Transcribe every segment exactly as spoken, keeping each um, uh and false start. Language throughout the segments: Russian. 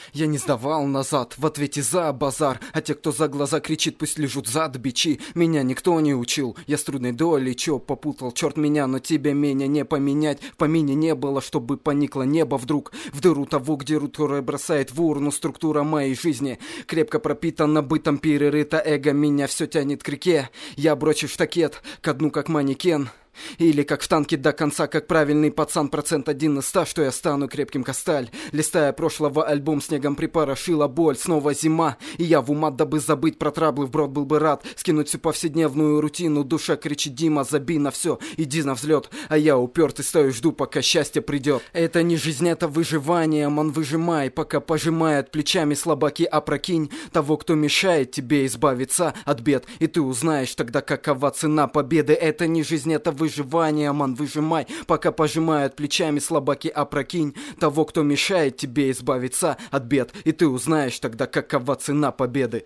Я не сдавал назад, в ответе за базар. А те, кто за глаза кричит, пусть лежут зад бичи. Меня никто не учил, я с трудной долей чё попутал, черт меня, но тебе меня не поменять. В помине не было, чтобы поникло небо вдруг в дыру того, где рутурой бросает в урну. Структура моей жизни крепко пропитана бытом, перерыта эго, меня все тянет к реке. Я брочу штакет ко дну, как манекен. Или как в танке до конца, как правильный пацан, процент один из ста, что я стану крепким косталь. Листая прошлого, альбом снегом припорошила боль.Снова зима, и я в ума, дабы забыть про траблы, вброд был бы рад скинуть всю повседневную рутину. Душа кричит: Дима, забей на все, иди на взлет. А я упертый стою, жду, пока счастье придет. Это не жизнь, это выживание, ман, выжимай, пока пожимает плечами слабаки, опрокинь того, кто мешает тебе избавиться от бед. И ты узнаешь тогда, какова цена победы. Это не жизнь, это выживание. Выживание, ман, выжимай, пока пожимают плечами слабаки, опрокинь того, кто мешает тебе избавиться от бед. И ты узнаешь тогда, какова цена победы.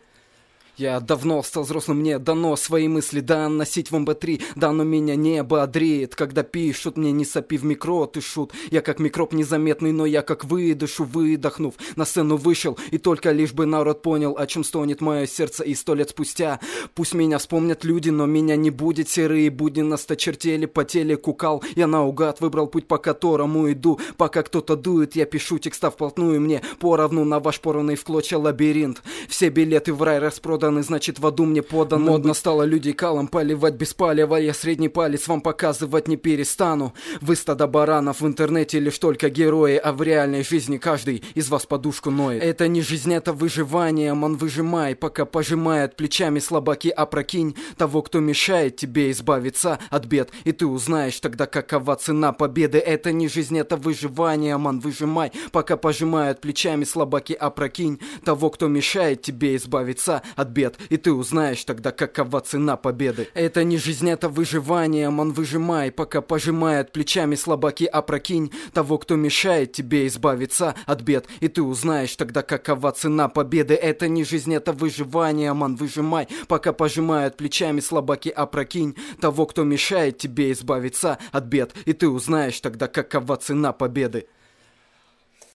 Я давно стал взрослым, мне дано свои мысли, да, носить в эм бэ три, да, но меня не бодрит, когда пишут мне: не сопи в микро, ты шут. Я как микроб незаметный, но я как выдышу, выдохнув, на сцену вышел, и только лишь бы народ понял, о чем стонет мое сердце. И сто лет спустя пусть меня вспомнят люди, но меня не будет. Серые будни насточертели, по телеку-кал. Я наугад выбрал путь, по которому иду. Пока кто-то дует, я пишу текста вплотную, мне поровну на ваш порванный в клочья лабиринт. Все билеты в рай распроданы, значит в аду мне подан. Модно стало людей калом поливать без палева. Я средний палец вам показывать не перестану. Вы стадо баранов, в интернете лишь только герои, а в реальной жизни каждый из вас подушку ноет. Это не жизнь, это выживание, ман, выжимай, пока пожимает плечами слабаки, опрокинь того, кто мешает тебе избавиться от бед. И ты узнаешь тогда, какова цена победы. Это не жизнь, это выживание, ман, выжимай, пока пожимают плечами слабаки, опрокинь того, кто мешает тебе избавиться от бед. И ты узнаешь тогда, какова цена победы. Это не жизнь, это выживание, ман, выжимай, пока пожимает плечами слабаки, опрокинь того, кто мешает тебе избавиться от бед. И ты узнаешь тогда, какова цена победы. Это не жизнь, это выживание, ман, выжимай, пока пожимают плечами слабаки, опрокинь того, кто мешает тебе избавиться от бед. И ты узнаешь тогда, какова цена победы.